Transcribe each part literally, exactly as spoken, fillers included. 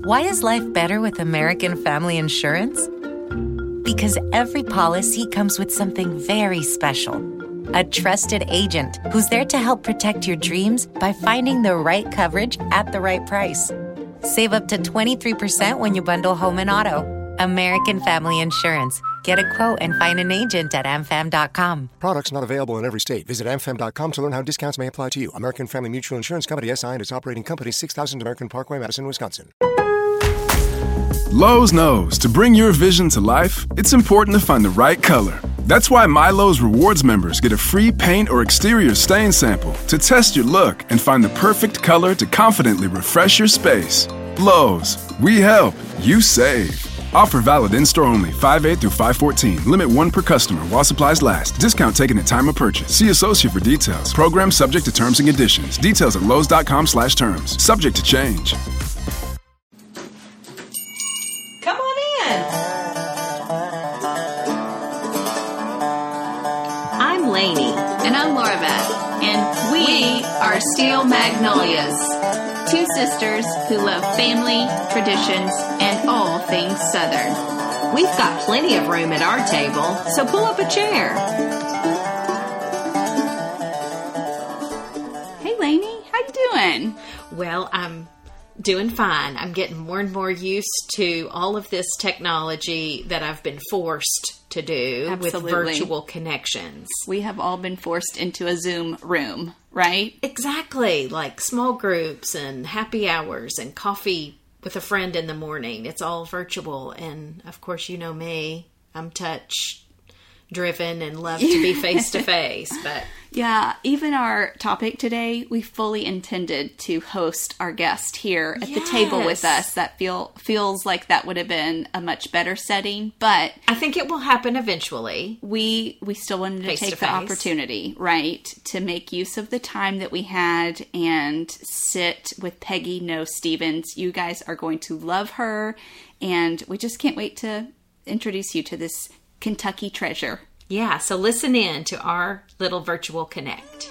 Why is life better with American Family Insurance? Because every policy comes with something very special. A trusted agent who's there to help protect your dreams by finding the right coverage at the right price. Save up to twenty-three percent when you bundle home and auto. American Family Insurance. Get a quote and find an agent at a m fam dot com. Products not available in every state. Visit a m fam dot com to learn how discounts may apply to you. American Family Mutual Insurance Company, S I and its operating company, six thousand American Parkway, Madison, Wisconsin. Lowe's knows to bring your vision to life, it's important to find the right color. That's why MyLowe's Rewards members get a free paint or exterior stain sample to test your look and find the perfect color to confidently refresh your space. Lowe's, we help, you save. Offer valid in-store only, five eight through five fourteen. Limit one per customer while supplies last. Discount taken at time of purchase. See associate for details. Program subject to terms and conditions. Details at lowes dot com slash terms. Subject to change. Come on in. I'm Lainey. And I'm Laura Beth. And we, We are Steel Magnolias. Two sisters who love family, traditions, and all things Southern. We've got plenty of room at our table, so pull up a chair. Hey, Lainey, how you doing? Well, I'm doing fine. I'm getting more and more used to all of this technology that I've been forced to do Absolutely. with virtual connections. We have all been forced into a Zoom room, right? Exactly, like small groups and happy hours and coffee with a friend in the morning. It's all virtual. And of course, you know me, I'm touch driven and love to be face to face. But Yeah, even our topic today, we fully intended to host our guest here at Yes. the table with us. That feel feels like that would have been a much better setting, but I think it will happen eventually. we we still wanted to Face take to the face. opportunity, right, to make use of the time that we had and sit with Peggy No Stevens. You guys are going to love her, and we just can't wait to introduce you to this Kentucky treasure. Yeah, so listen in to our little virtual connect.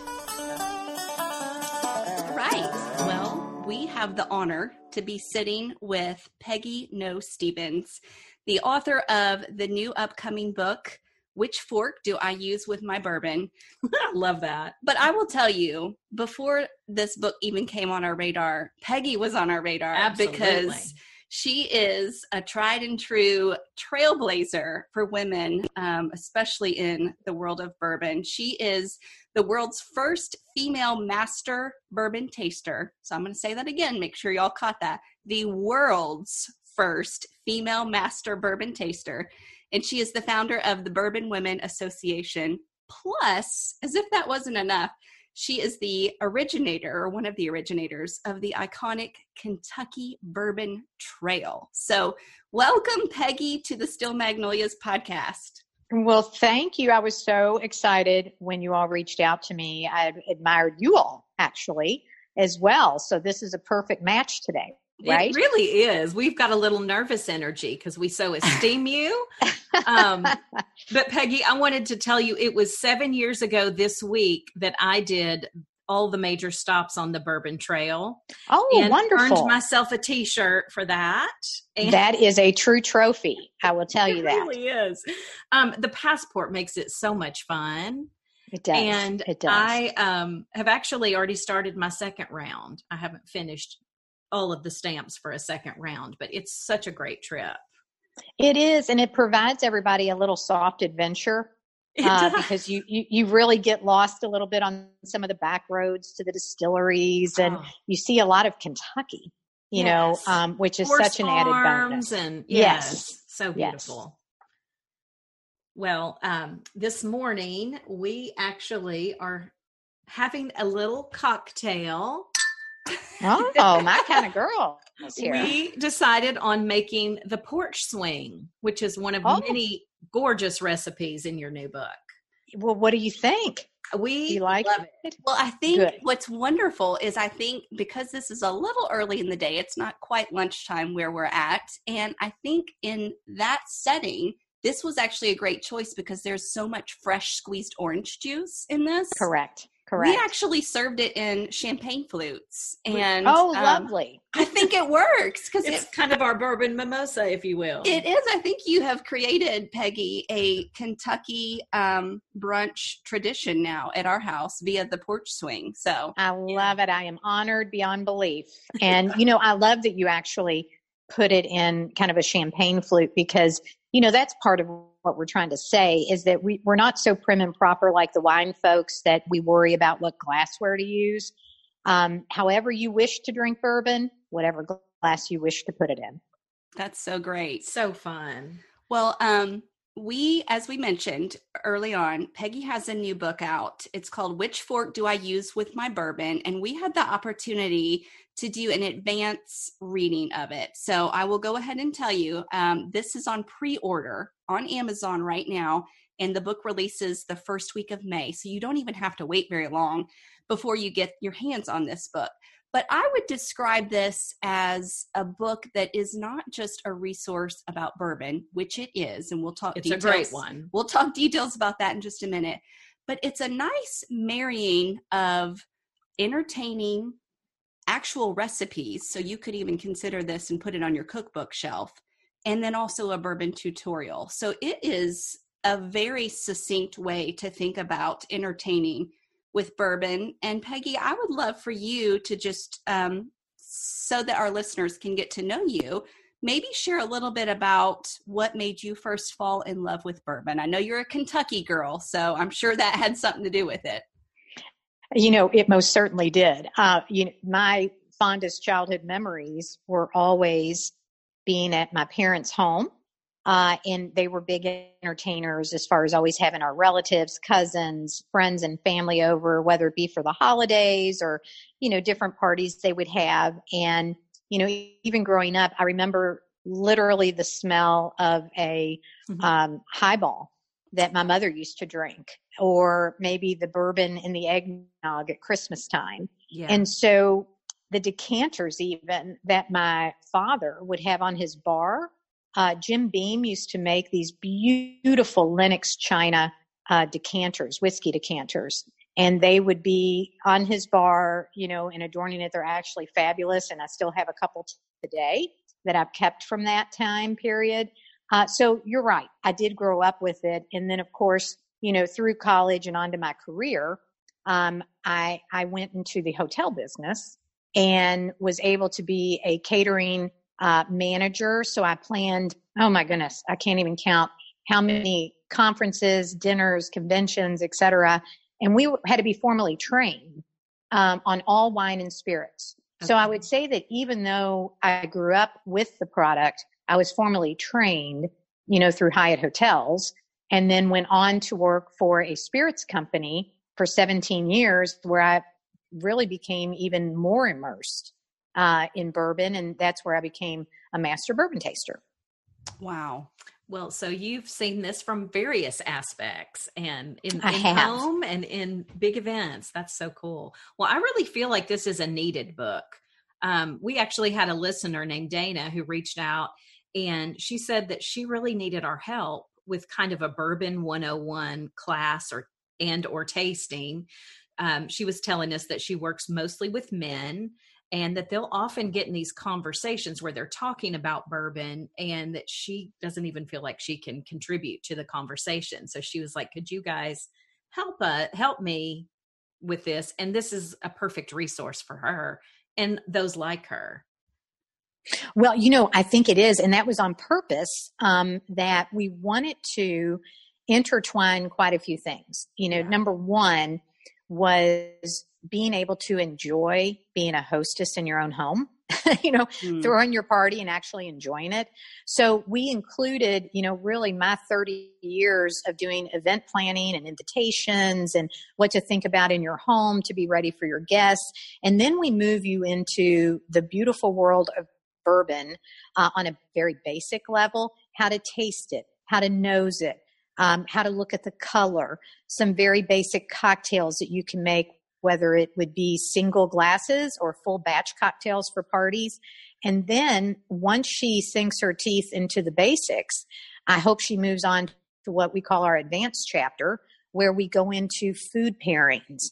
Right. Well, we have the honor to be sitting with Peggy No Stevens, the author of the new upcoming book, Which Fork Do I Use with My Bourbon? Love that. But I will tell you, before this book even came on our radar, Peggy was on our radar. Absolutely. Because she is a tried and true trailblazer for women, um, especially in the world of bourbon. She is the world's first female master bourbon taster. So I'm going to say that again. Make sure y'all caught that. The world's first female master bourbon taster. And she is the founder of the Bourbon Women Association. Plus, as if that wasn't enough, she is the originator, or one of the originators, of the iconic Kentucky Bourbon Trail. So welcome, Peggy, to the Steel Magnolias podcast. Well, thank you. I was so excited when you all reached out to me. I admired you all, actually, as well. So this is a perfect match today, right? It really is. We've got a little nervous energy because we so esteem you. Um, but Peggy, I wanted to tell you, it was seven years ago this week that I did all the major stops on the Bourbon Trail. Oh, and wonderful. earned myself a t-shirt for that. And That is a true trophy. I will tell you it that. really is. Um, the passport makes it so much fun. It does. And it does. I um, have actually already started my second round. I haven't finished all of the stamps for a second round, but it's such a great trip. It is, and it provides everybody a little soft adventure uh, because you, you you really get lost a little bit on some of the back roads to the distilleries, and Oh. you see a lot of Kentucky, you Yes. know, um, which is Horse such an added farms bonus. And Yes. yes, so Yes. beautiful. Well, um, this morning we actually are having a little cocktail. Oh, my kind of girl is here. We decided on making the porch swing, which is one of Oh. many gorgeous recipes in your new book. Well, what do you think? We Do you like love it? Well, I think Good. what's wonderful is I think because this is a little early in the day, it's not quite lunchtime where we're at. And I think in that setting, this was actually a great choice because there's so much fresh squeezed orange juice in this. Correct. Correct. We actually served it in champagne flutes. And oh, um, lovely. I think it works because it's it, kind of our bourbon mimosa, if you will. It is. I think you have created, Peggy, a Kentucky um, brunch tradition now at our house via the porch swing. So I love it. I am honored beyond belief. And, you know, I love that you actually put it in kind of a champagne flute because, you know, that's part of what we're trying to say is that we, we're not so prim and proper like the wine folks that we worry about what glassware to use. Um, however you wish to drink bourbon, whatever glass you wish to put it in. That's so great. So fun. Well, um, we, as we mentioned early on, Peggy has a new book out. It's called Which Fork Do I Use with My Bourbon? And we had the opportunity to do an advance reading of it. So I will go ahead and tell you, um, this is on pre-order on Amazon right now. And the book releases the first week of May. So you don't even have to wait very long before you get your hands on this book. But I would describe this as a book that is not just a resource about bourbon, which it is, and we'll talk it's details. a great one. We'll talk details about that in just a minute. But it's a nice marrying of entertaining actual recipes, so you could even consider this and put it on your cookbook shelf, and then also a bourbon tutorial. So it is a very succinct way to think about entertaining with bourbon. And Peggy, I would love for you to just, um, so that our listeners can get to know you, maybe share a little bit about what made you first fall in love with bourbon. I know you're a Kentucky girl, so I'm sure that had something to do with it. You know, it most certainly did. Uh, you know, my fondest childhood memories were always being at my parents' home. Uh, and they were big entertainers as far as always having our relatives, cousins, friends, and family over, whether it be for the holidays or, you know, different parties they would have. And, you know, even growing up, I remember literally the smell of a mm-hmm. um, highball that my mother used to drink, or maybe the bourbon in the eggnog at Christmas time. Yeah. And so the decanters even that my father would have on his bar, Uh, Jim Beam used to make these beautiful Lenox China uh, decanters, whiskey decanters, and they would be on his bar, you know, and adorning it. They're actually fabulous, and I still have a couple today that I've kept from that time period. Uh, so you're right. I did grow up with it, and then, of course, you know, through college and onto my career, um, I I went into the hotel business and was able to be a catering Uh, manager. So I planned, oh my goodness, I can't even count how many conferences, dinners, conventions, et cetera. And we had to be formally trained um, on all wine and spirits. Okay. So I would say that even though I grew up with the product, I was formally trained, you know, through Hyatt Hotels, and then went on to work for a spirits company for seventeen years, where I really became even more immersed Uh, in bourbon, and that's where I became a master bourbon taster. Wow. Well, so you've seen this from various aspects, and in, I in have. home and in big events. That's so cool. Well, I really feel like this is a needed book. Um, we actually had a listener named Dana who reached out, and she said that she really needed our help with kind of a bourbon one oh one class or and or tasting. Um, she was telling us that she works mostly with men, and that they'll often get in these conversations where they're talking about bourbon, and that she doesn't even feel like she can contribute to the conversation. So she was like, could you guys help uh, help me with this? And this is a perfect resource for her and those like her. Well, you know, I think it is. And that was on purpose, um, that we wanted to intertwine quite a few things. You know, yeah. Number one was being able to enjoy being a hostess in your own home, you know, mm. throwing your party and actually enjoying it. So we included, you know, really my thirty years of doing event planning and invitations and what to think about in your home to be ready for your guests. And then we move you into the beautiful world of bourbon uh, on a very basic level, how to taste it, how to nose it, um, how to look at the color, some very basic cocktails that you can make, whether it would be single glasses or full batch cocktails for parties. And then once she sinks her teeth into the basics, I hope she moves on to what we call our advanced chapter, where we go into food pairings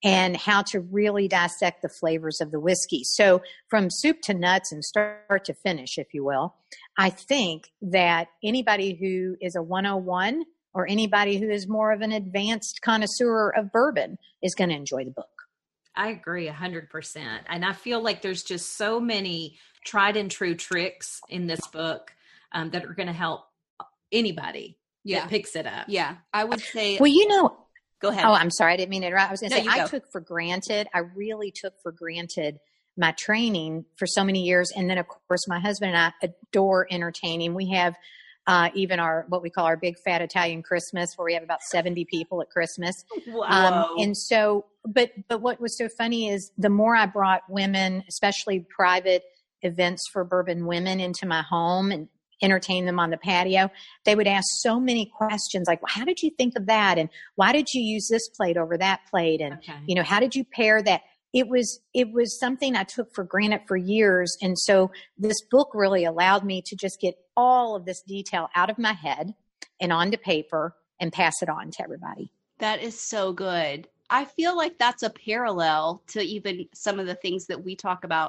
and how to really dissect the flavors of the whiskey. So from soup to nuts and start to finish, if you will, I think that anybody who is a one oh one or anybody who is more of an advanced connoisseur of bourbon is going to enjoy the book. I agree a hundred percent. And I feel like there's just so many tried and true tricks in this book um, that are going to help anybody yeah. that picks it up. Yeah. I would say, well, you know, go ahead. Oh, I'm sorry. I didn't mean to interrupt. I was going to No, say, you I go. took for granted, I really took for granted my training for so many years. And then of course, my husband and I adore entertaining. We have uh, even our, what we call our big fat Italian Christmas, where we have about seventy people at Christmas. Wow. Um, and so, but, but what was so funny is the more I brought women, especially private events for bourbon women, into my home and entertain them on the patio, they would ask so many questions like, well, how did you think of that? And why did you use this plate over that plate? And, Okay. you know, how did you pair that? It was, it was something I took for granted for years. And so this book really allowed me to just get all of this detail out of my head and onto paper and pass it on to everybody. That is so good. I feel like that's a parallel to even some of the things that we talk about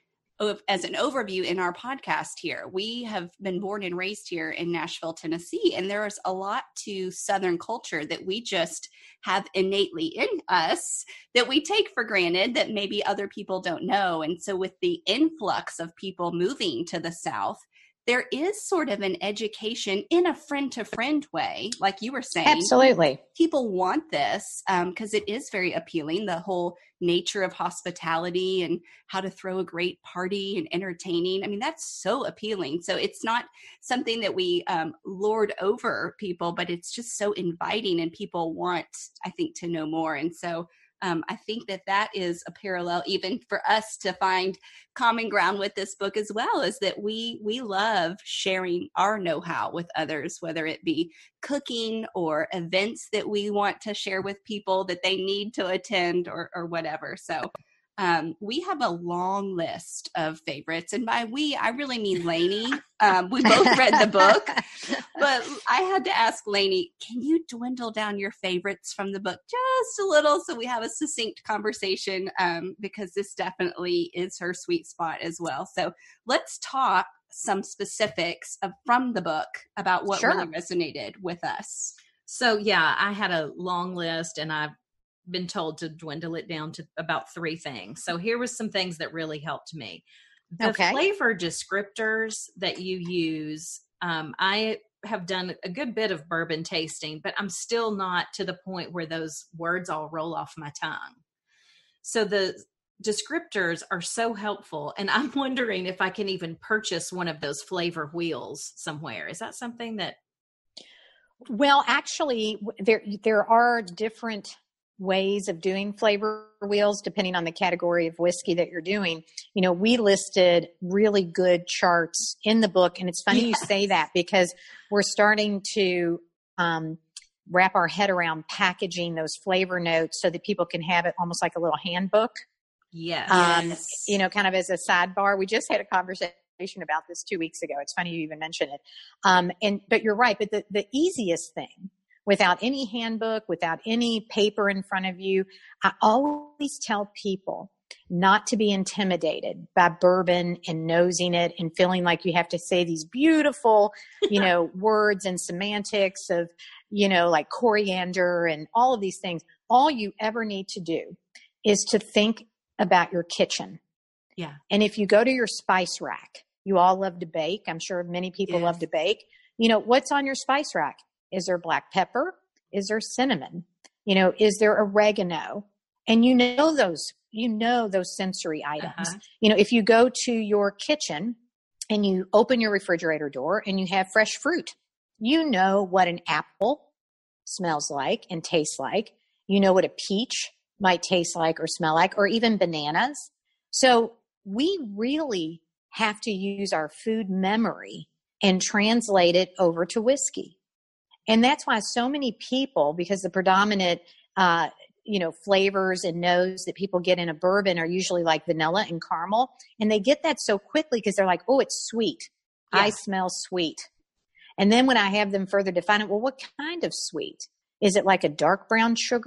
as an overview in our podcast here. We have been born and raised here in Nashville, Tennessee, and there is a lot to Southern culture that we just have innately in us that we take for granted that maybe other people don't know. And so with the influx of people moving to the South, there is sort of an education in a friend-to-friend way, like you were saying. Absolutely. People want this because um, it is very appealing, the whole nature of hospitality and how to throw a great party and entertaining. I mean, that's so appealing. So it's not something that we um, lord over people, but it's just so inviting, and people want, I think, to know more. And so Um, I think that that is a parallel even for us to find common ground with this book as well, is that we we love sharing our know-how with others, whether it be cooking or events that we want to share with people that they need to attend or, or whatever. So um, we have a long list of favorites. And by we, I really mean Lainey. Um, we both read the book, but I had to ask Lainey, can you dwindle down your favorites from the book just a little so we have a succinct conversation, um, because this definitely is her sweet spot as well. So let's talk some specifics of, from the book about what Sure. really resonated with us. So yeah, I had a long list, and I've been told to dwindle it down to about three things. So here was some things that really helped me. The Okay. flavor descriptors that you use, um, I have done a good bit of bourbon tasting, but I'm still not to the point where those words all roll off my tongue. So the descriptors are so helpful, and I'm wondering if I can even purchase one of those flavor wheels somewhere. Is that something that? Well, actually, there there are different ways of doing flavor wheels depending on the category of whiskey that you're doing. You know, we listed really good charts in the book, and it's funny yes. you say that, because we're starting to um, wrap our head around packaging those flavor notes so that people can have it almost like a little handbook. Yes. Um, yes. You know, kind of as a sidebar. We just had a conversation about this two weeks ago. It's funny you even mention it. Um, and, but you're right. But the, the easiest thing, without any handbook, without any paper in front of you, I always tell people not to be intimidated by bourbon and nosing it and feeling like you have to say these beautiful, you know, words and semantics of, you know, like coriander and all of these things. All you ever need to do is to think about your kitchen. Yeah. And if you go to your spice rack, you all love to bake. I'm sure many people yes. love to bake. You know, what's on your spice rack? Is there black pepper? Is there cinnamon? You know, is there oregano? And you know those, you know those sensory items. Uh-huh. You know, if you go to your kitchen and you open your refrigerator door and you have fresh fruit, you know what an apple smells like and tastes like. You know what a peach might taste like or smell like, or even bananas. So we really have to use our food memory and translate it over to whiskey. And that's why so many people, because the predominant, uh, you know, flavors and notes that people get in a bourbon are usually like vanilla and caramel. And they get that so quickly because they're like, oh, it's sweet. Yeah. I smell sweet. And then when I have them further define it, well, what kind of sweet? Is it like a dark brown sugar?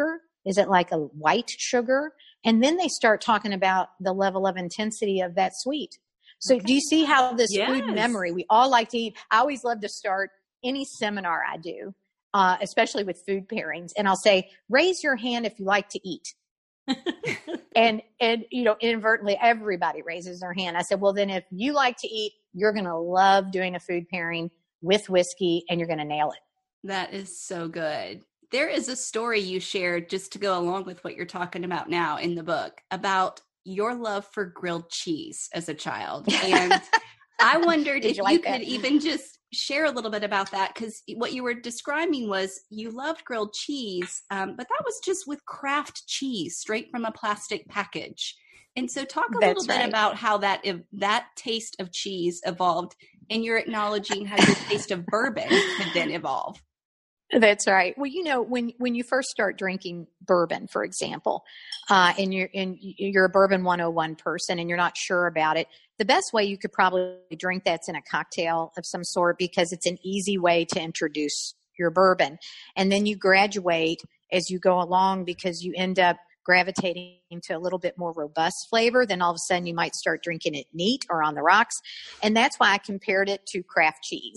Is it like a white sugar? And then they start talking about the level of intensity of that sweet. So okay. do you see how this yes. food memory, we all like to eat. I always love to start any seminar I do, uh, especially with food pairings. And I'll say, raise your hand if you like to eat. and, and, you know, inadvertently everybody raises their hand. I said, well, then if you like to eat, you're going to love doing a food pairing with whiskey and you're going to nail it. That is so good. There is a story you shared just to go along with what you're talking about now in the book about your love for grilled cheese as a child. And I wondered if you, like you could even just share a little bit about that, because what you were describing was you loved grilled cheese, um, but that was just with Kraft cheese straight from a plastic package. And so talk a That's little bit right. about how that if that taste of cheese evolved, and you're acknowledging how your taste of bourbon could then evolve. That's right. Well, you know, when, when you first start drinking bourbon, for example, uh, and you're, and you're a Bourbon one oh one person and you're not sure about it, the best way you could probably drink that's in a cocktail of some sort, because it's an easy way to introduce your bourbon. And then you graduate as you go along, because you end up gravitating to a little bit more robust flavor. Then all of a sudden you might start drinking it neat or on the rocks. And that's why I compared it to Kraft cheese.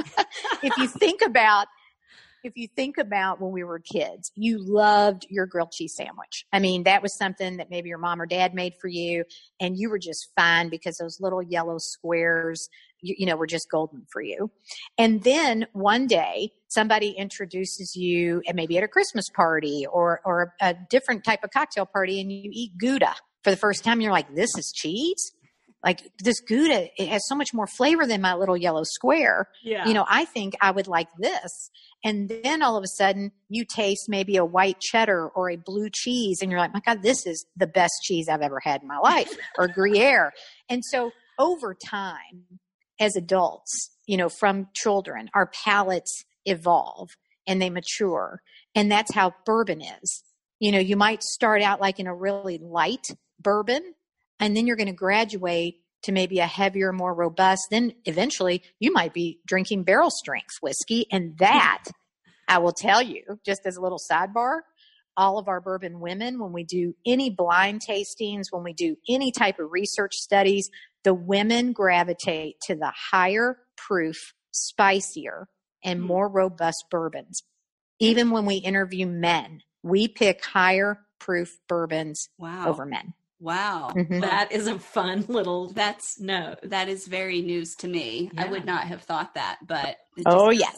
If you think about If you think about when we were kids, you loved your grilled cheese sandwich. I mean, that was something that maybe your mom or dad made for you, and you were just fine because those little yellow squares, you, you know, were just golden for you. And then one day somebody introduces you, and maybe at a Christmas party or, or a different type of cocktail party, and you eat Gouda for the first time. And you're like, this is cheese? Like, this Gouda, it has so much more flavor than my little yellow square. Yeah. You know, I think I would like this. And then all of a sudden you taste maybe a white cheddar or a blue cheese, and you're like, my God, this is the best cheese I've ever had in my life, or Gruyere. And so over time, as adults, you know, from children, our palates evolve and they mature. And that's how bourbon is. You know, you might start out like in a really light bourbon, and then you're going to graduate to maybe a heavier, more robust. Then eventually you might be drinking barrel strength whiskey. And that, I will tell you, just as a little sidebar, all of our bourbon women, when we do any blind tastings, when we do any type of research studies, the women gravitate to the higher proof, spicier, and more robust bourbons. Even when we interview men, we pick higher proof bourbons wow. over men. Wow. Mm-hmm. That is a fun little, that's no, that is very news to me. Yeah. I would not have thought that, but it oh yes.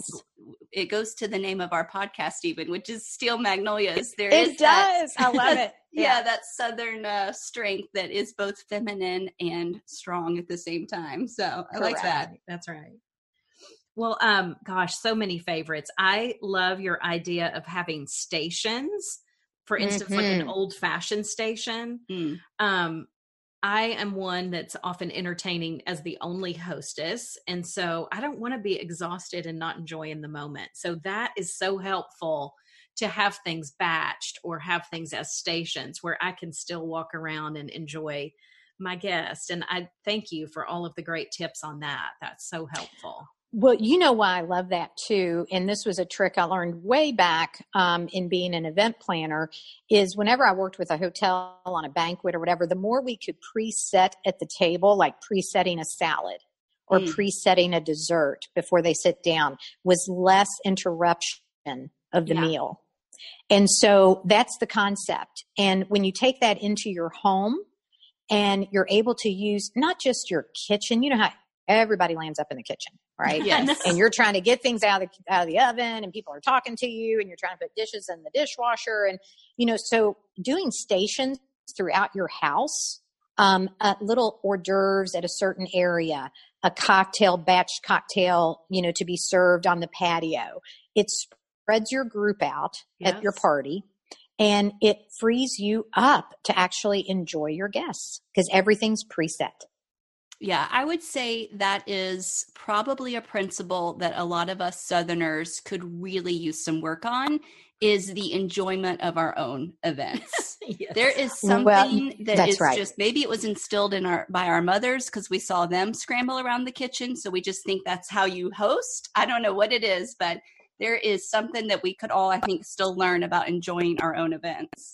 It goes to the name of our podcast even, which is Steel Magnolias. There it is does. That, I love it. yeah. yeah. That Southern uh, strength that is both feminine and strong at the same time. So I Correct. Like that. That's right. Well, um, gosh, so many favorites. I love your idea of having stations. For instance, mm-hmm. like an old fashioned station. Mm. Um, I am one that's often entertaining as the only hostess. And so I don't want to be exhausted and not enjoying the moment. So that is so helpful to have things batched or have things as stations where I can still walk around and enjoy my guest. And I thank you for all of the great tips on that. That's so helpful. Well, you know why I love that too, and this was a trick I learned way back um, in being an event planner, is whenever I worked with a hotel on a banquet or whatever, the more we could preset at the table, like presetting a salad or mm. presetting a dessert before they sit down, was less interruption of the yeah. meal. And so that's the concept. And when you take that into your home and you're able to use not just your kitchen, you know how everybody lands up in the kitchen, right? Yes. And you're trying to get things out of the, out of the oven, and people are talking to you, and you're trying to put dishes in the dishwasher. And, you know, so doing stations throughout your house, um, uh, little hors d'oeuvres at a certain area, a cocktail, batch cocktail, you know, to be served on the patio. It spreads your group out yes. at your party, and it frees you up to actually enjoy your guests because everything's preset. Yeah, I would say that is probably a principle that a lot of us Southerners could really use some work on, is the enjoyment of our own events. Yes. There is something well, that is right. just, maybe it was instilled in our by our mothers because we saw them scramble around the kitchen. So we just think that's how you host. I don't know what it is, but there is something that we could all, I think, still learn about enjoying our own events.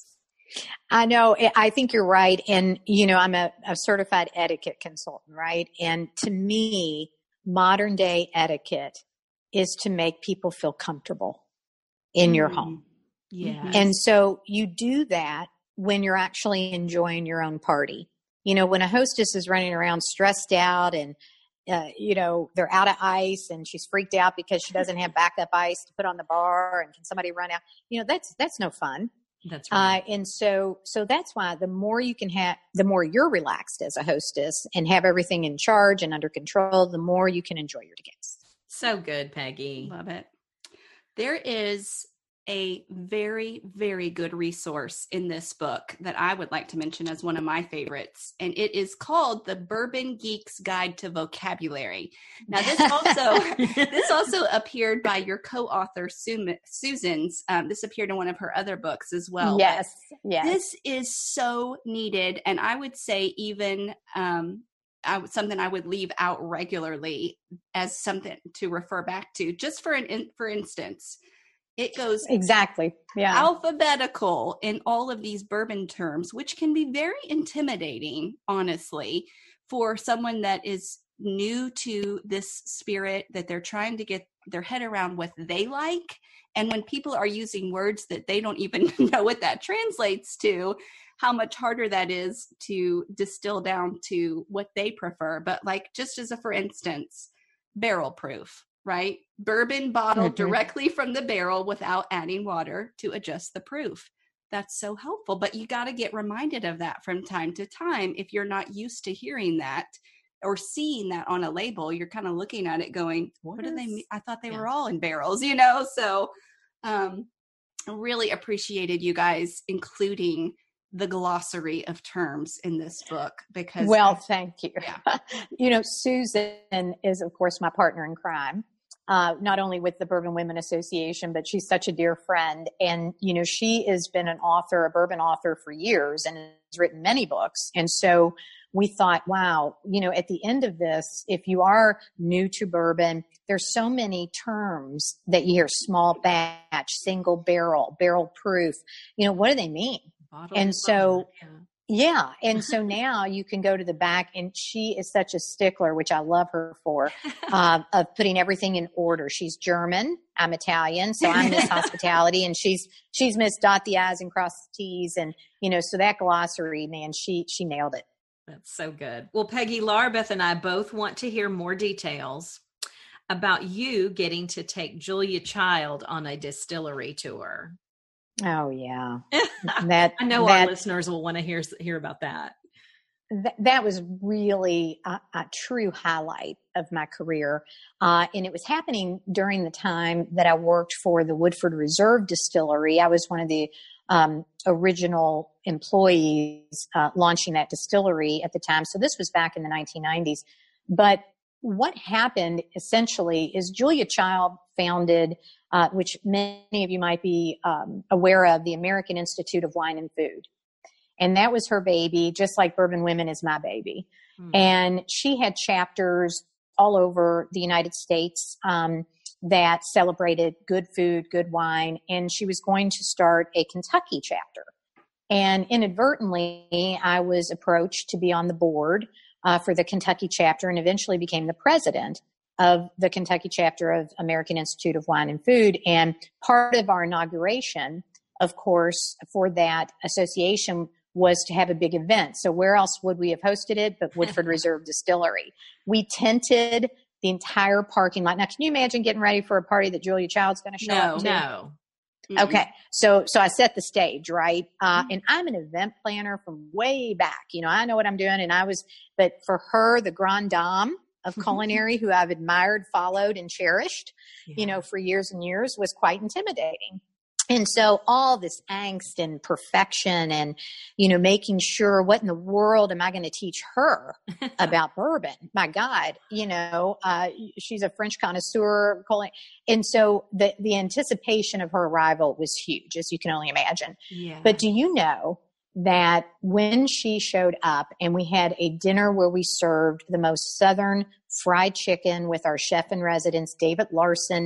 I know. I think you're right. And, you know, I'm a, a certified etiquette consultant, right? And to me, modern day etiquette is to make people feel comfortable in mm. your home. Yeah. And so you do that when you're actually enjoying your own party. You know, when a hostess is running around stressed out and, uh, you know, they're out of ice and she's freaked out because she doesn't have backup ice to put on the bar and can somebody run out, you know, that's, that's no fun. That's right. Uh, and so, so that's why the more you can have, the more you're relaxed as a hostess and have everything in charge and under control, the more you can enjoy your guests. So good, Peggy. Love it. There is a very, very good resource in this book that I would like to mention as one of my favorites. And it is called The Bourbon Geek's Guide to Vocabulary. Now, this also this also appeared by your co-author, Su- Susan's. Um, this appeared in one of her other books as well. Yes, yes. This is so needed. And I would say even um, I, something I would leave out regularly as something to refer back to. Just for an in, for instance, it goes exactly yeah. alphabetical in all of these bourbon terms, which can be very intimidating, honestly, for someone that is new to this spirit, that they're trying to get their head around what they like. And when people are using words that they don't even know what that translates to, how much harder that is to distill down to what they prefer. But like, just as a, for instance, barrel proof. Right? Bourbon bottled mm-hmm. directly from the barrel without adding water to adjust the proof. That's so helpful. But you got to get reminded of that from time to time. If you're not used to hearing that or seeing that on a label, you're kind of looking at it going, what, what do they mean? I thought they yeah. were all in barrels, you know? So um, really appreciated you guys including the glossary of terms in this book because. Well, thank you. Yeah. You know, Susan is, of course, my partner in crime. Uh, not only with the Bourbon Women Association, but she's such a dear friend. And, you know, she has been an author, a bourbon author for years and has written many books. And so we thought, wow, you know, at the end of this, if you are new to bourbon, there's so many terms that you hear: small batch, single barrel, barrel proof. You know, what do they mean? Bottle and so, yeah. Yeah. And so now you can go to the back, and she is such a stickler, which I love her for, uh, of putting everything in order. She's German. I'm Italian. So I'm Miss Hospitality, and she's, she's Miss Dot the I's and Cross the T's. And, you know, so that glossary, man, she, she nailed it. That's so good. Well, Peggy, Larbeth and I both want to hear more details about you getting to take Julia Child on a distillery tour. Oh yeah, that I know that, our listeners will want to hear hear about that. That, that was really a, a true highlight of my career, uh, and it was happening during the time that I worked for the Woodford Reserve Distillery. I was one of the um, original employees uh, launching that distillery at the time. So this was back in the nineteen nineties. But what happened essentially is Julia Child founded, uh, which many of you might be um, aware of, the American Institute of Wine and Food. And that was her baby, just like Bourbon Women is my baby. Mm. And she had chapters all over the United States um, that celebrated good food, good wine. And she was going to start a Kentucky chapter. And inadvertently, I was approached to be on the board uh, for the Kentucky chapter, and eventually became the president of the Kentucky chapter of American Institute of Wine and Food. And part of our inauguration, of course, for that association was to have a big event. So where else would we have hosted it but Woodford Reserve Distillery? We tented the entire parking lot. Now, can you imagine getting ready for a party that Julia Child's going to show no, up to? No, no. Okay. So, so I set the stage, right? Uh, mm-hmm. And I'm an event planner from way back. You know, I know what I'm doing. And I was, but for her, the grande dame of culinary, who I've admired, followed, and cherished, yeah. you know, for years and years, was quite intimidating. And so all this angst and perfection and, you know, making sure, what in the world am I going to teach her about bourbon? My God, you know, uh, she's a French connoisseur. And so the, the anticipation of her arrival was huge, as you can only imagine. Yeah. But do you know that when she showed up and we had a dinner where we served the most Southern fried chicken with our chef in residence, David Larson,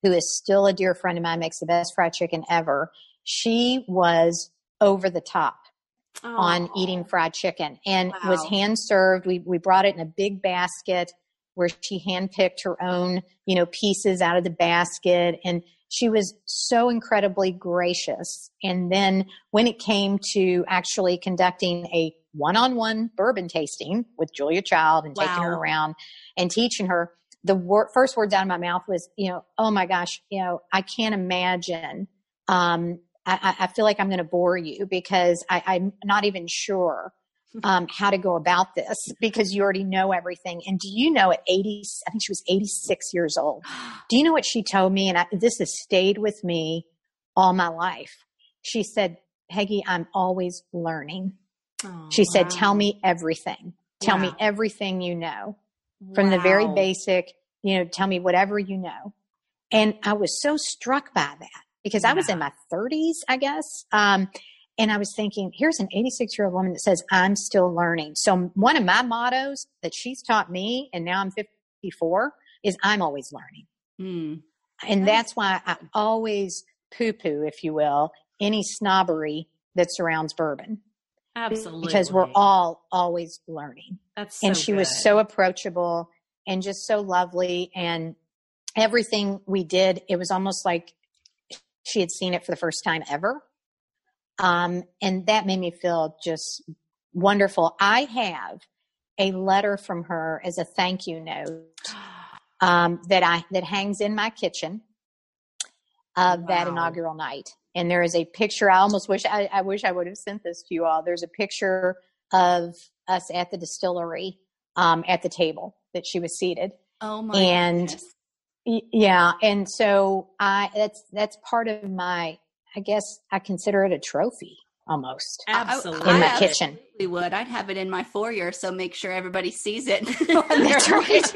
who is still a dear friend of mine, makes the best fried chicken ever. She was over the top oh. on eating fried chicken and wow. was hand served. We we brought it in a big basket where she handpicked her own, you know, pieces out of the basket. And she was so incredibly gracious. And then when it came to actually conducting a one-on-one bourbon tasting with Julia Child and wow. taking her around and teaching her, the wor- first words out of my mouth was, you know, oh my gosh, you know, I can't imagine. Um, I, I feel like I'm going to bore you because I, I'm not even sure um, how to go about this because you already know everything. And do you know at eighty, I think she was eighty-six years old. Do you know what she told me? And I, this has stayed with me all my life. She said, Peggy, I'm always learning. Oh, she said, wow. tell me everything. Tell wow. me everything you know from wow. the very basic, you know, tell me whatever you know. And I was so struck by that because I was yeah. in my thirties, I guess. Um, and I was thinking, here's an eighty-six year old woman that says, I'm still learning. So one of my mottos that she's taught me, and now I'm fifty-four, is I'm always learning. Mm. And that's why I always poo-poo, if you will, any snobbery that surrounds bourbon. Absolutely. Because we're all always learning. That's so and she good. was so approachable and just so lovely. And everything we did, it was almost like she had seen it for the first time ever. Um, and that made me feel just wonderful. I have a letter from her as a thank you note um, that I that hangs in my kitchen of wow. that inaugural night. And there is a picture. I almost wish I, I wish I would have sent this to you all. There's a picture of us at the distillery um, at the table that she was seated. Oh my and goodness. y- yeah, and so I that's that's part of my. I guess I consider it a trophy almost. Absolutely. In my I kitchen. absolutely would. I'd have it in my foyer, so make sure everybody sees it. That's right.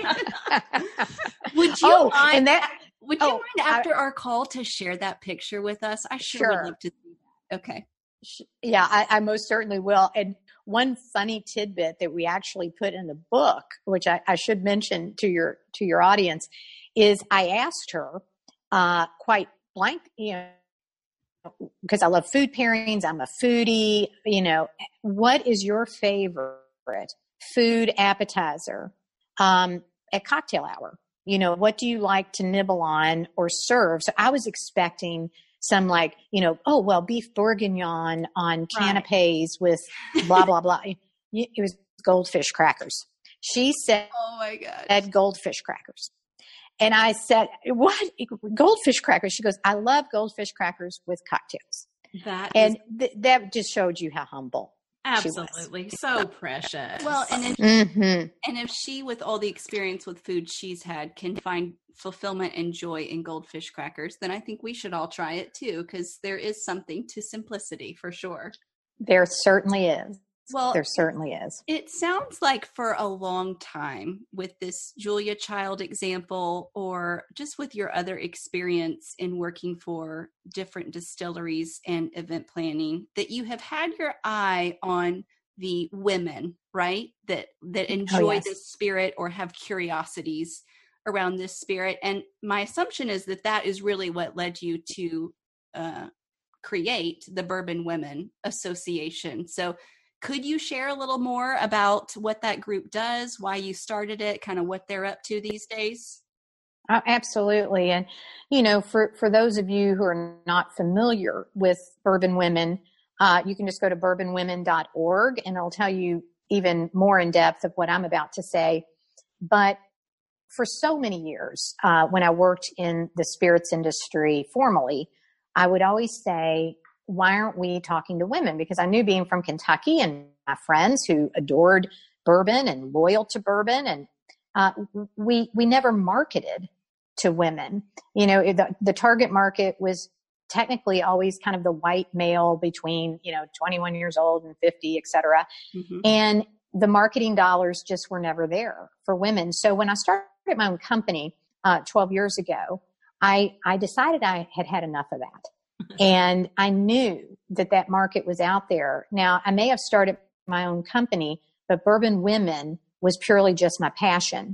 Would you oh, mind, and that, would you oh, mind after I, our call to share that picture with us? I sure, sure. would love to see that. Okay. Yeah, I, I most certainly will. And one funny tidbit that we actually put in the book, which I, I should mention to your to your audience, is I asked her uh, quite blank, you know, because I love food pairings. I'm a foodie. You know, what is your favorite food appetizer um, at cocktail hour? You know, what do you like to nibble on or serve? So I was expecting some like, you know, oh, well, beef bourguignon on canapes right. with blah, blah, blah. It was goldfish crackers. She said, oh my God, said goldfish crackers. And I said, what? Goldfish crackers? She goes, I love goldfish crackers with cocktails. That and is- th- that just showed you how humble Absolutely. she was. So precious. Well, and if, mm-hmm. and if she, with all the experience with food she's had, can find fulfillment and joy in goldfish crackers, then I think we should all try it too, because there is something to simplicity for sure. There certainly is. Well, there certainly is. It sounds like for a long time with this Julia Child example, or just with your other experience in working for different distilleries and event planning, that you have had your eye on the women, right? That, that enjoy oh, yes. this spirit or have curiosities around this spirit. And my assumption is that that is really what led you to uh, create the Bourbon Women Association. So could you share a little more about what that group does, why you started it, kind of what they're up to these days? Uh, absolutely. And, you know, for, for those of you who are not familiar with Bourbon Women, uh, you can just go to bourbon women dot org and it'll tell you even more in depth of what I'm about to say. But for so many years, uh, when I worked in the spirits industry formally, I would always say, why aren't we talking to women? Because I knew, being from Kentucky and my friends who adored bourbon and loyal to bourbon, and uh, we we never marketed to women. You know, the, the target market was technically always kind of the white male between, you know, twenty-one years old and fifty, et cetera. Mm-hmm. And the marketing dollars just were never there for women. So when I started my own company uh, twelve years ago, I, I decided I had had enough of that. And I knew that that market was out there. Now, I may have started my own company, but Bourbon Women was purely just my passion.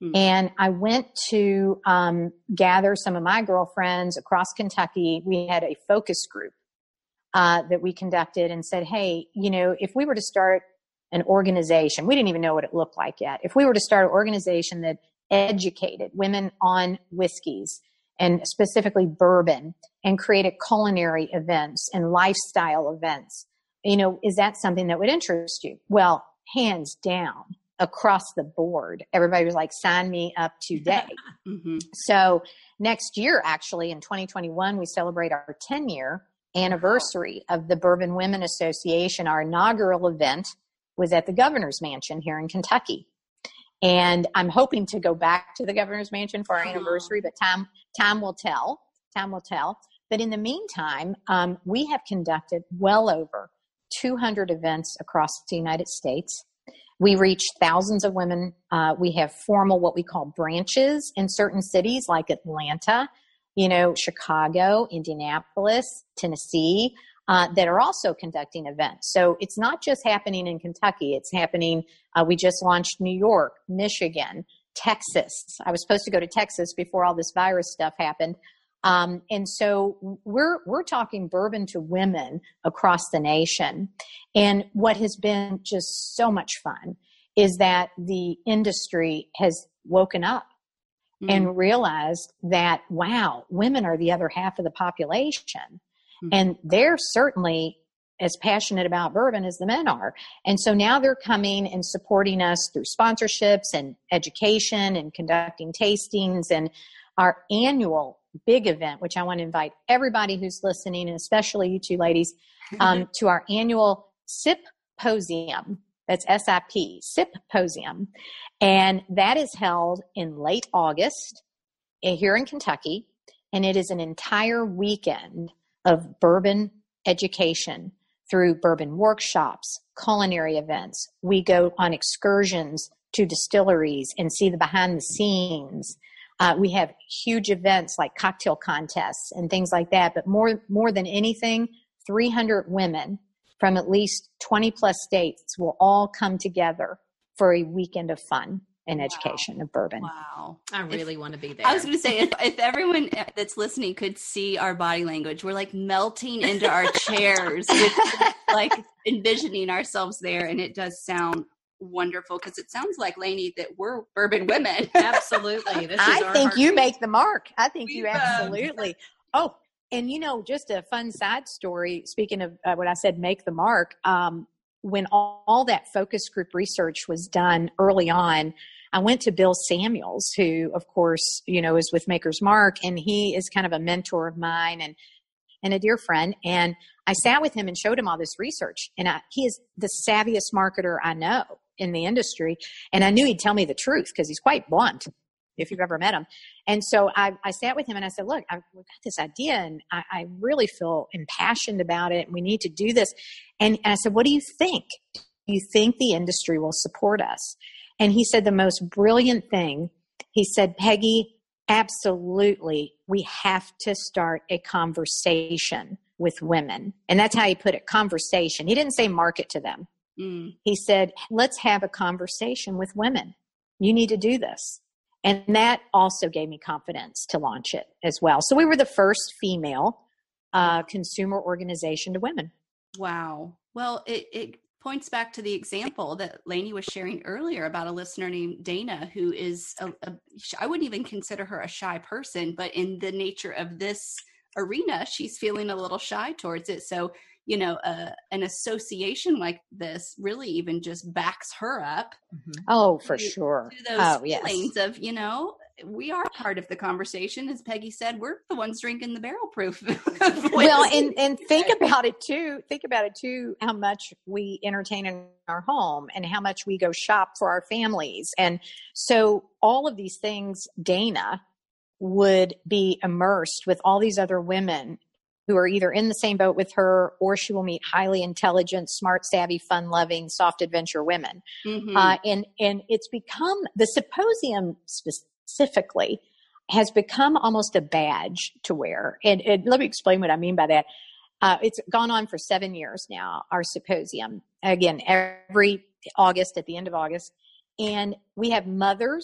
Mm. And I went to um, gather some of my girlfriends across Kentucky. We had a focus group uh, that we conducted and said, hey, you know, if we were to start an organization, we didn't even know what it looked like yet. If we were to start an organization that educated women on whiskeys and specifically bourbon and created culinary events and lifestyle events, you know, is that something that would interest you? Well, hands down, across the board, everybody was like, sign me up today. mm-hmm. So next year, actually, in twenty twenty-one, we celebrate our ten year anniversary wow. of the Bourbon Women Association. Our inaugural event was at the Governor's Mansion here in Kentucky. And I'm hoping to go back to the Governor's Mansion for our anniversary, but time, time will tell, time will tell. But in the meantime, um, we have conducted well over two hundred events across the United States. We reach thousands of women. Uh, we have formal, what we call branches in certain cities like Atlanta, you know, Chicago, Indianapolis, Tennessee, uh, that are also conducting events. So it's not just happening in Kentucky. It's happening. Uh, we just launched New York, Michigan, Texas. I was supposed to go to Texas before all this virus stuff happened. Um, and so we're, we're talking bourbon to women across the nation. And what has been just so much fun is that the industry has woken up mm. and realized that, wow, women are the other half of the population. Mm. And they're certainly as passionate about bourbon as the men are. And so now they're coming and supporting us through sponsorships and education and conducting tastings and our annual big event, which I want to invite everybody who's listening, and especially you two ladies, um, to our annual Sip-posium. That's S I P, Sip-posium. And that is held in late August here in Kentucky. And it is an entire weekend of bourbon education through bourbon workshops, culinary events. We go on excursions to distilleries and see the behind the scenes. Uh, we have huge events like cocktail contests and things like that. But more, more than anything, three hundred women from at least twenty plus states will all come together for a weekend of fun and wow. education of bourbon. Wow. I really if, want to be there. I was going to say, if, if everyone that's listening could see our body language, we're like melting into our chairs with like envisioning ourselves there. And it does sound wonderful, because it sounds like, Lainey, that we're bourbon women. Absolutely. This is I our think heartbeat. You make the mark. I think we you love. Absolutely. Oh, and you know, just a fun side story. Speaking of uh, what I said, make the mark. Um, when all, all that focus group research was done early on, I went to Bill Samuels, who, of course, you know, is with Maker's Mark, and he is kind of a mentor of mine and and a dear friend. And I sat with him and showed him all this research. And I, he is the savviest marketer I know in the industry. And I knew he'd tell me the truth, because he's quite blunt, if you've ever met him. And so I, I sat with him and I said, look, I've got this idea and I, I really feel impassioned about it. And we need to do this. And, and I said, what do you think? Do you think the industry will support us? And he said the most brilliant thing. He said, Peggy, absolutely, we have to start a conversation with women. And that's how he put it, conversation. He didn't say market to them. Mm. He said, let's have a conversation with women. You need to do this. And that also gave me confidence to launch it as well. So we were the first female uh, consumer organization to women. Wow. Well, it, it points back to the example that Lainey was sharing earlier about a listener named Dana, who is, a, a, I wouldn't even consider her a shy person, but in the nature of this arena, she's feeling a little shy towards it. So, you know, uh, an association like this really even just backs her up. Mm-hmm. Oh, for to, sure. To those oh, yes. feelings of, you know, we are part of the conversation. As Peggy said, we're the ones drinking the barrel proof. Well, and, and think about it too. Think about it too, how much we entertain in our home and how much we go shop for our families. And so all of these things, Dana would be immersed with all these other women who are either in the same boat with her, or she will meet highly intelligent, smart, savvy, fun-loving, soft adventure women. Mm-hmm. Uh, and, and it's become, the symposium specifically has become almost a badge to wear. And, and let me explain what I mean by that. Uh, it's gone on for seven years now, our symposium. Again, every August, at the end of August. And we have mothers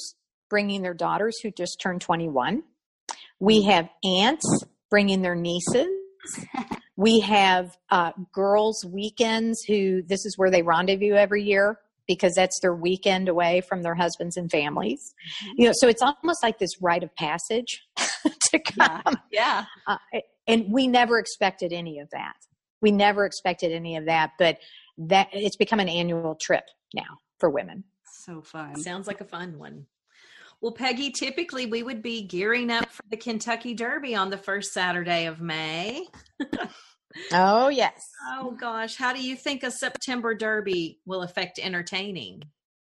bringing their daughters who just turned twenty-one. We have aunts bringing their nieces. We have uh, girls' weekends who this is where they rendezvous every year because that's their weekend away from their husbands and families. Mm-hmm. You know, so it's almost like this rite of passage to come. Yeah. yeah. Uh, and we never expected any of that. We never expected any of that, but that it's become an annual trip now for women. So fun. Sounds like a fun one. Well, Peggy, typically we would be gearing up for the Kentucky Derby on the first Saturday of May. Oh, yes. Oh, gosh. How do you think a September Derby will affect entertaining?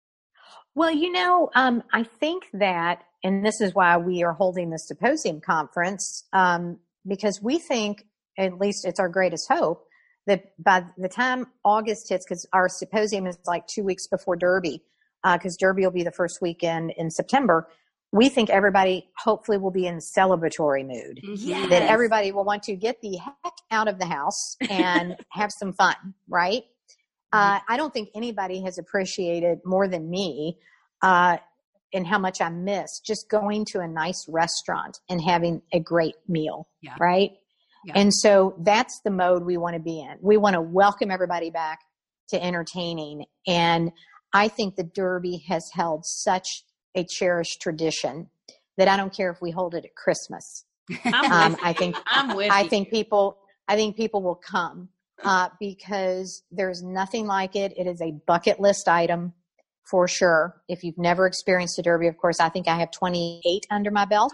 Well, you know, um, I think that, and this is why we are holding the symposium conference, um, because we think, at least it's our greatest hope, that by the time August hits, because our symposium is like two weeks before Derby, because uh, Derby will be the first weekend in September, we think everybody hopefully will be in celebratory mood. Yes. That everybody will want to get the heck out of the house and have some fun, right? Uh, I don't think anybody has appreciated more than me uh, and how much I miss just going to a nice restaurant and having a great meal, yeah. right? Yeah. And so that's the mode we want to be in. We want to welcome everybody back to entertaining. And I think the Derby has held such a cherished tradition that I don't care if we hold it at Christmas. I'm um, I think I'm with I you. think people I think people will come uh, because there's nothing like it. It is a bucket list item for sure. If you've never experienced a Derby, of course, I think I have twenty-eight under my belt.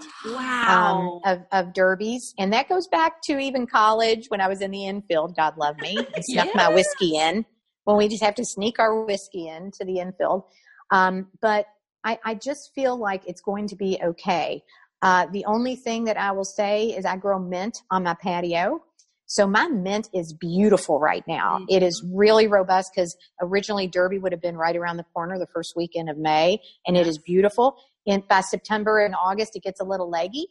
Wow. Um, of, of Derbies. And that goes back to even college when I was in the infield, God love me, and snuck Yes. my whiskey in when we just have to sneak our whiskey in to the infield. Um, but I, I just feel like it's going to be okay. Uh, the only thing that I will say is I grow mint on my patio. So my mint is beautiful right now. Mm-hmm. It is really robust because originally Derby would have been right around the corner the first weekend of May, and it is beautiful. And by September and August, it gets a little leggy,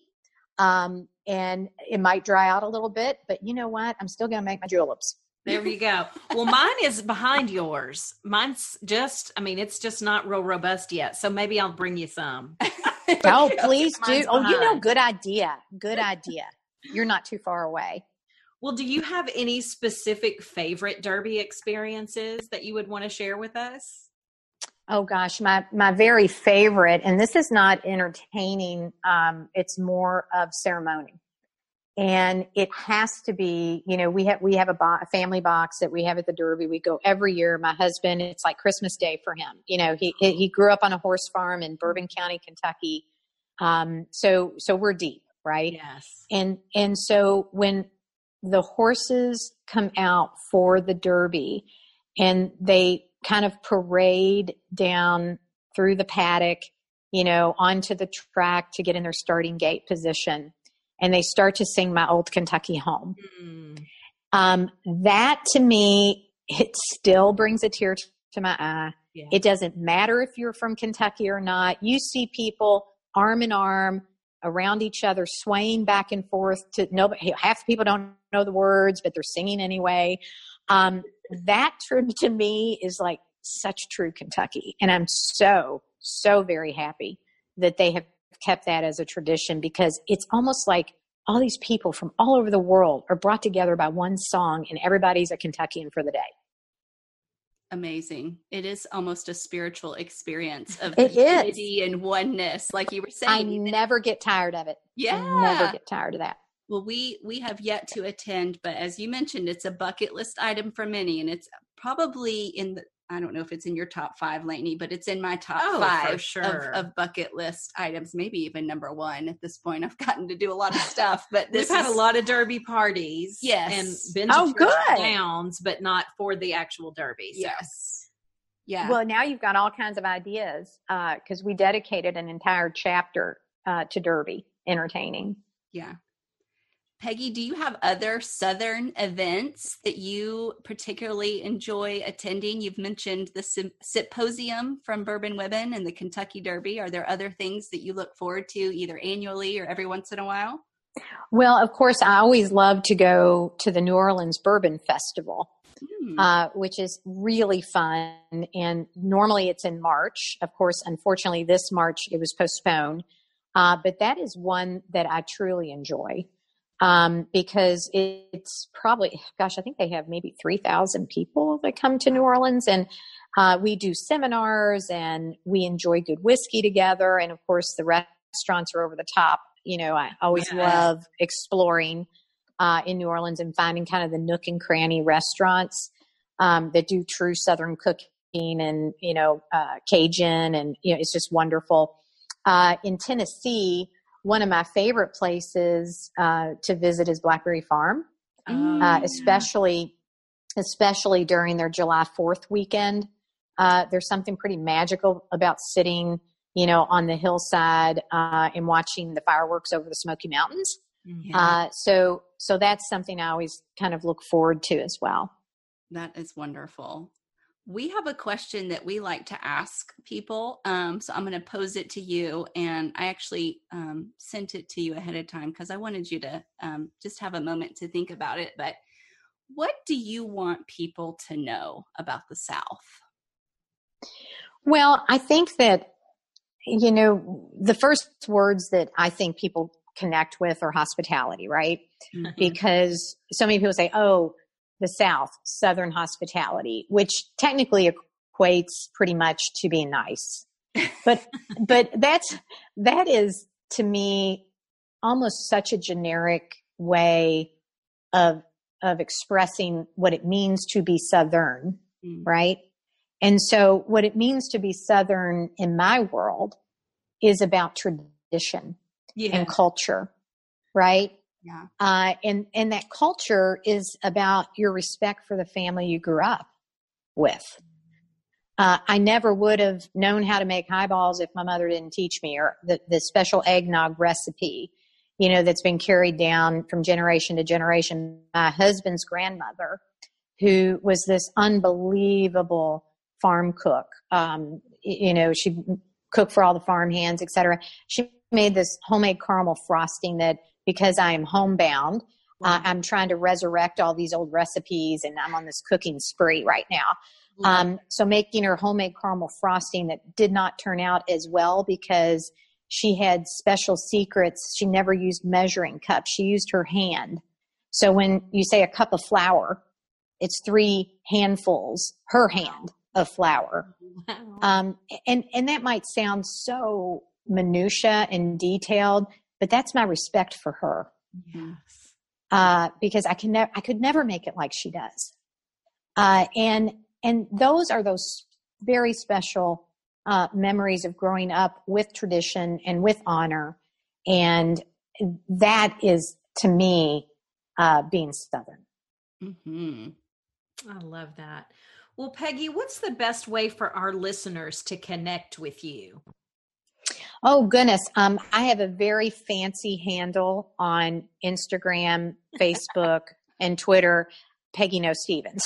um, and it might dry out a little bit. But you know what? I'm still going to make my juleps. There you go. Well, mine is behind yours. Mine's just, I mean, it's just not real robust yet. So maybe I'll bring you some. Oh, please do. Mine's Oh, you know, behind. good idea. Good idea. You're not too far away. Well, do you have any specific favorite Derby experiences that you would want to share with us? Oh gosh, my, my very favorite, and this is not entertaining. Um, it's more of ceremony. And it has to be, you know, we have, we have a, bo- a family box that we have at the Derby. We go every year. My husband, it's like Christmas Day for him. You know, he, he grew up on a horse farm in Bourbon County, Kentucky. Um, so, so we're deep, right? Yes. And, and so when the horses come out for the Derby and they kind of parade down through the paddock, you know, onto the track to get in their starting gate position, and they start to sing My Old Kentucky Home. Mm. Um, that to me, it still brings a tear to my eye. Yeah. It doesn't matter if you're from Kentucky or not. You see people arm in arm around each other, swaying back and forth to nobody. Half the people don't know the words, but they're singing anyway. Um, that to, to me is like such true Kentucky. And I'm so, so very happy that they have kept that as a tradition, because it's almost like all these people from all over the world are brought together by one song and everybody's a Kentuckian for the day. Amazing. It is almost a spiritual experience of it unity is. and oneness. Like you were saying, I never get tired of it. Yeah. I never get tired of that. Well, we, we have yet to attend, but as you mentioned, it's a bucket list item for many, and it's probably in the, I don't know if it's in your top five, Lainey, but it's in my top oh, five for sure. of, of bucket list items, maybe even number one at this point. I've gotten to do a lot of stuff, but this We've had is, a lot of Derby parties. Yes. And been to oh, good. Downs, but not for the actual Derby. So. Yes. Yeah. Well, now you've got all kinds of ideas, uh, cause we dedicated an entire chapter, uh, to Derby entertaining. Yeah. Peggy, do you have other Southern events that you particularly enjoy attending? You've mentioned the sim- symposium from Bourbon Women and the Kentucky Derby. Are there other things that you look forward to either annually or every once in a while? Well, of course, I always love to go to the New Orleans Bourbon Festival. mm. uh, which is really fun. And normally it's in March. Of course, unfortunately, this March it was postponed. Uh, but that is one that I truly enjoy um, because it's probably, gosh, I think they have maybe three thousand people that come to New Orleans. And uh, we do seminars and we enjoy good whiskey together. And of course, the restaurants are over the top. You know, I always yeah. love exploring uh, in New Orleans and finding kind of the nook and cranny restaurants um, that do true Southern cooking and, you know, uh, Cajun. And, you know, it's just wonderful. Uh, in Tennessee, one of my favorite places uh, to visit is Blackberry Farm, oh, uh, especially especially during their July fourth weekend. Uh, there's something pretty magical about sitting, you know, on the hillside uh, and watching the fireworks over the Smoky Mountains. Yeah. Uh, so, so that's something I always kind of look forward to as well. That is wonderful. We have a question that we like to ask people. Um, so I'm going to pose it to you. And I actually um, sent it to you ahead of time because I wanted you to um, just have a moment to think about it. But what do you want people to know about the South? Well, I think that, you know, the first words that I think people connect with are hospitality, right? Mm-hmm. Because so many people say, oh, the South, Southern hospitality, which technically equates pretty much to being nice. But, but that's, that is to me almost such a generic way of, of expressing what it means to be Southern, mm. right? And so what it means to be Southern in my world is about tradition yeah. and culture, right? Yeah. Uh, and, and that culture is about your respect for the family you grew up with. Uh, I never would have known how to make highballs if my mother didn't teach me, or the, the special eggnog recipe, you know, that's been carried down from generation to generation. My husband's grandmother, who was this unbelievable farm cook, um, you know, she cooked for all the farm hands, et cetera. She made this homemade caramel frosting that, because I am homebound, uh, I'm trying to resurrect all these old recipes, and I'm on this cooking spree right now. Um, so making her homemade caramel frosting that did not turn out as well because she had special secrets. She never used measuring cups. She used her hand. So when you say a cup of flour, it's three handfuls, her hand of flour. Wow. Um, and, and that might sound so minutia and detailed, but that's my respect for her. Yes. Uh, because I can never, I could never make it like she does. Uh, and, and those are those very special, uh, memories of growing up with tradition and with honor. And that is, to me, uh, being Southern. Mm-hmm. I love that. Well, Peggy, what's the best way for our listeners to connect with you? Oh, goodness. Um, I have a very fancy handle on Instagram, Facebook, and Twitter, Peggy No Stevens.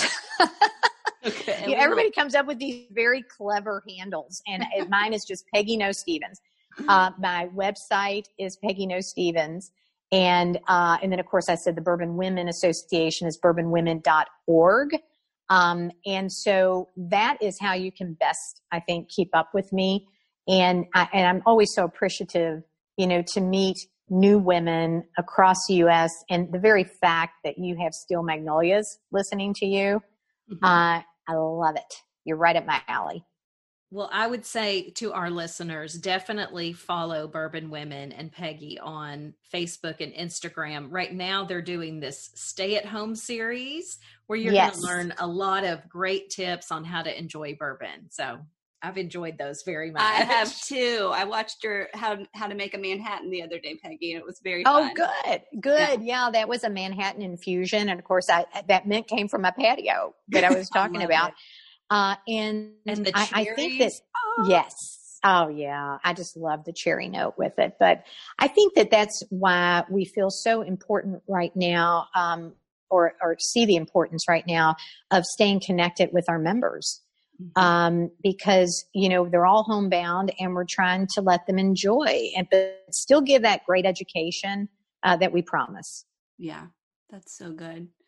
Okay. Yeah, everybody comes up with these very clever handles, and mine is just Peggy No Stevens. Uh, my website is Peggy No Stevens. And, uh, and then, of course, I said the Bourbon Women Association is bourbon women dot org. Um, and so that is how you can best, I think, keep up with me. And I, and I'm always so appreciative, you know, to meet new women across the U S, and the very fact that you have Steel Magnolias listening to you. Mm-hmm. Uh, I love it. You're right up my alley. Well, I would say to our listeners, definitely follow Bourbon Women and Peggy on Facebook and Instagram. Right now, they're doing this stay-at-home series where you're yes. going to learn a lot of great tips on how to enjoy bourbon. So I've enjoyed those very much. I have too. I watched your how how to make a Manhattan the other day, Peggy, and it was very oh, fun. Oh, good, good. Yeah. yeah, that was a Manhattan infusion, and of course, I that mint came from my patio that I was talking I about. It. Uh, and and the I, I think that oh. yes, oh yeah, I just love the cherry note with it. But I think that that's why we feel so important right now, um, or or see the importance right now of staying connected with our members. Um, because, you know, they're all homebound, and we're trying to let them enjoy and but still give that great education uh, that we promise. Yeah, that's so good.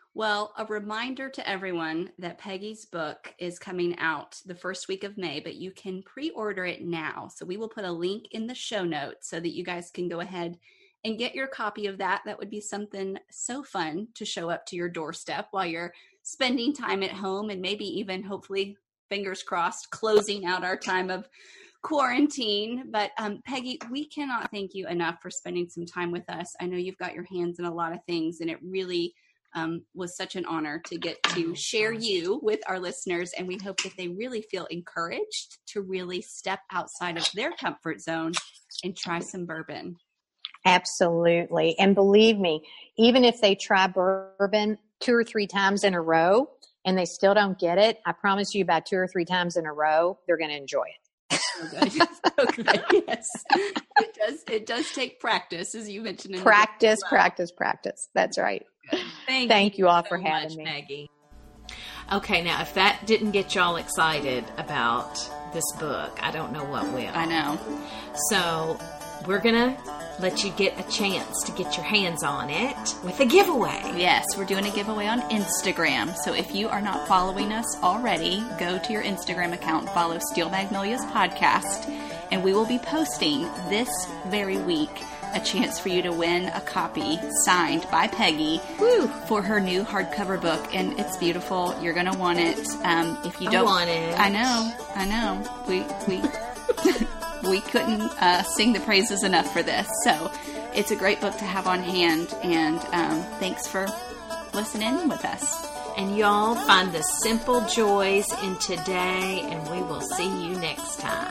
Well, a reminder to everyone that Peggy's book is coming out the first week of May, but you can pre-order it now. So we will put a link in the show notes so that you guys can go ahead and get your copy of that. That would be something so fun to show up to your doorstep while you're spending time at home, and maybe even, hopefully, fingers crossed, closing out our time of quarantine. But um, Peggy, we cannot thank you enough for spending some time with us. I know you've got your hands in a lot of things, and it really um, was such an honor to get to share you with our listeners. And we hope that they really feel encouraged to really step outside of their comfort zone and try some bourbon. Absolutely. And believe me, even if they try bourbon two or three times in a row and they still don't get it, I promise you about two or three times in a row, they're going to enjoy it. Okay. Okay. Yes. It does. It does take practice, as you mentioned. In practice, well. practice, practice. That's right. Thank, Thank you, you all so for having much, me. Maggie. Okay. Now, if that didn't get y'all excited about this book, I don't know what will. I know. So we're going to let you get a chance to get your hands on it with a giveaway. Yes, we're doing a giveaway on Instagram. So if you are not following us already, go to your Instagram account, follow Steel Magnolias Podcast, and we will be posting this very week a chance for you to win a copy signed by Peggy Woo. for her new hardcover book. And it's beautiful. You're going to want it. Um, if you don't I want it. I know. I know. We, we, we couldn't uh, sing the praises enough for this. So it's a great book to have on hand. And um, thanks for listening with us. And y'all find the simple joys in today, and we will see you next time.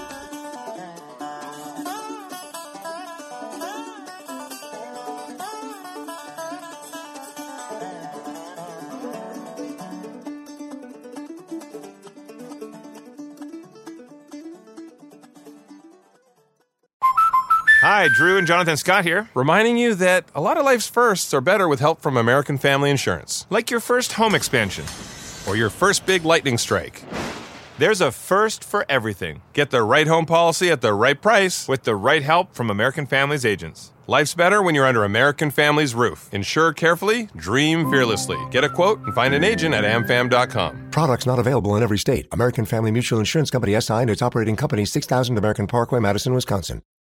Hi, Drew and Jonathan Scott here, reminding you that a lot of life's firsts are better with help from American Family Insurance. Like your first home expansion, or your first big lightning strike. There's a first for everything. Get the right home policy at the right price with the right help from American Family's agents. Life's better when you're under American Family's roof. Insure carefully, dream fearlessly. Get a quote and find an agent at am fam dot com. Products not available in every state. American Family Mutual Insurance Company S I and its operating company, six thousand American Parkway, Madison, Wisconsin.